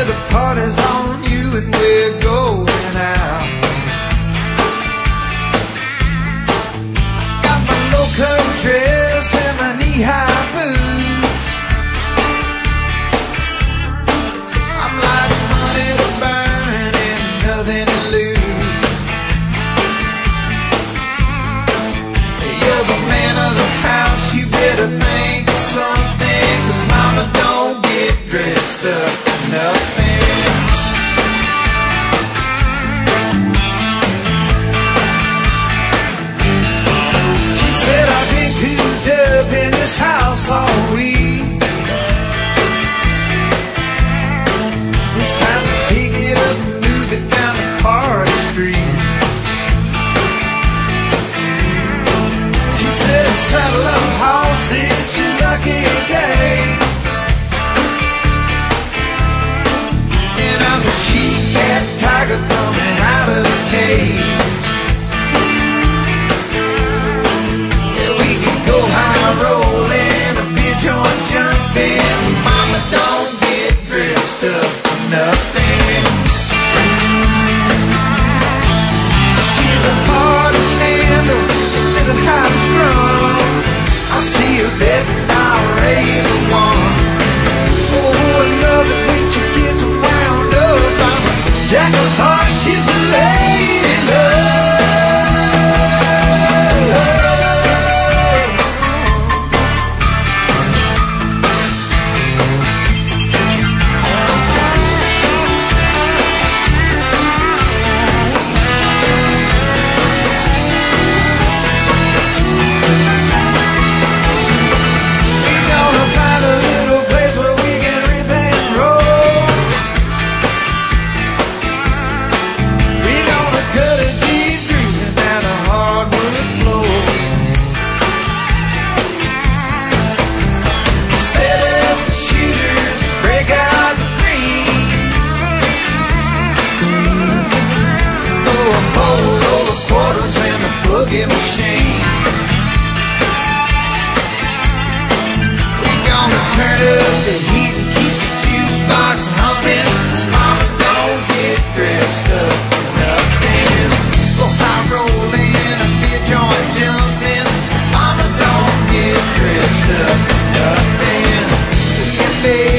the party's on you and we're going out. Got my low-cut dress and my knee-high boots. I'm like money to burn and nothing to lose. You're the man of the house, you better think of something, 'cause mama don't get dressed up for nothing. She said I've been cooped up in this house all week. It's time to pick it up and move it down the party street. She said saddle up horse, it's your lucky day. And I'm the she-cat tiger coming out of the cave. Yeah, we can go high rolling, a beer joint jumping. Mama don't get dressed up for nothing. She's a party animal, a little high strung. I see her betting I'll raise a one. Oh, I love it when she gets wound up. I'm a jack of hearts, she's the lady love. We're gonna find a little place where we can rip and roll. We're gonna cut a deep groove down a hardwood floor. Set up the shooters, break out the green. Throw a bowl over quarters and a boogie machine. We're gonna turn up the heat and keep the jukebox humming. 'Cause mama don't get dressed up for nothing. Go high rolling, a beer joint jumping. Mama don't get dressed up for nothing. Yeah, baby.